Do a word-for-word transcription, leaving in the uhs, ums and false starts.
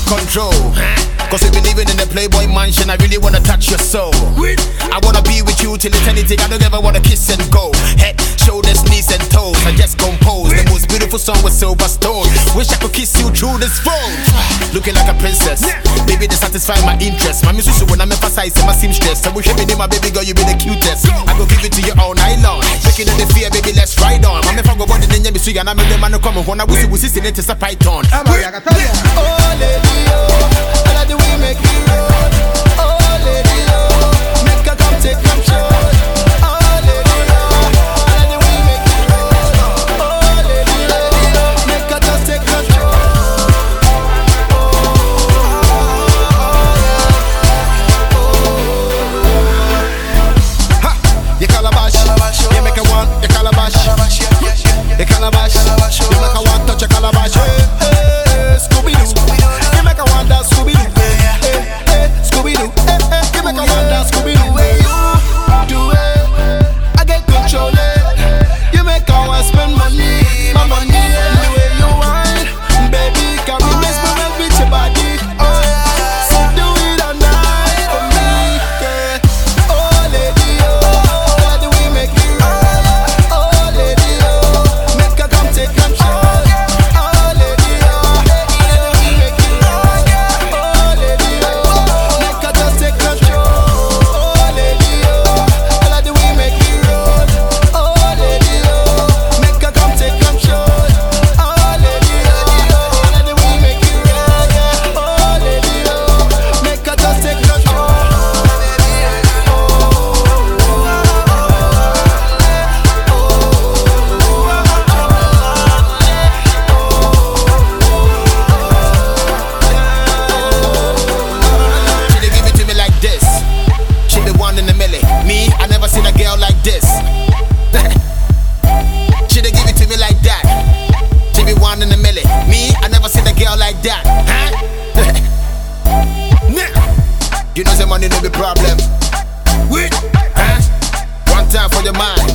control. Cause we've been living in the Playboy mansion, I really wanna touch your soul. I wanna be with you till eternity, I don't ever wanna kiss and go. Head, shoulders, knees and toes, I just compose the most beautiful song with silver stone. Wish I could kiss you through this phone. Looking like a princess, baby to satisfy my interest. My music when I'm emphasizing my seamstress. So we should be my baby girl, you be the cutest. I go give it to you all night long. Breaking in the fear, baby, let's ride on. I'm if I go body then you be sweet and I'm in the man come when I was with sitting it is a python. Oh lady, oh, I like the way you make me roll. Oh lady, oh, make her come take some shot. Oh lady, oh, I like the way you make me roll. Oh lady, oh, make her just take control. You calabash, you make her want, you calabash, you calabash, you make her want touch your calabash. Hey, hey, Scooby-Doo, you make her want that Scooby-Doo. Hey, hey, Scooby-Doo, hey, hey, you make her want that Scooby-Doo. Hey, you do it, I get control it. You make her want spend money, my money. The way you whine, baby, can we mesmerize with your body? Oh yeah, so do it all night for me, yeah. Oh lady, oh. You know the money no be problem. Wait, huh? One time for your mind.